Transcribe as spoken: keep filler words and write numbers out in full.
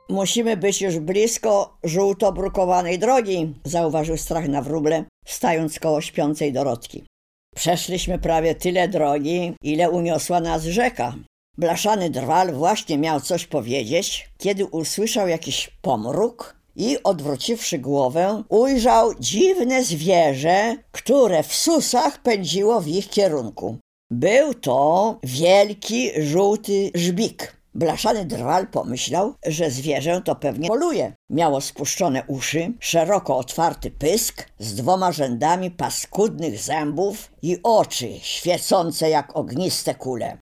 Musimy być już blisko żółto-brukowanej drogi, zauważył Strach na wróble, stając koło śpiącej Dorotki. Przeszliśmy prawie tyle drogi, ile uniosła nas rzeka. Blaszany drwal właśnie miał coś powiedzieć, kiedy usłyszał jakiś pomruk i odwróciwszy głowę, ujrzał dziwne zwierzę, które w susach pędziło w ich kierunku. Był to wielki, żółty żbik. Blaszany drwal pomyślał, że zwierzę to pewnie poluje. Miało spuszczone uszy, szeroko otwarty pysk z dwoma rzędami paskudnych zębów i oczy świecące jak ogniste kule.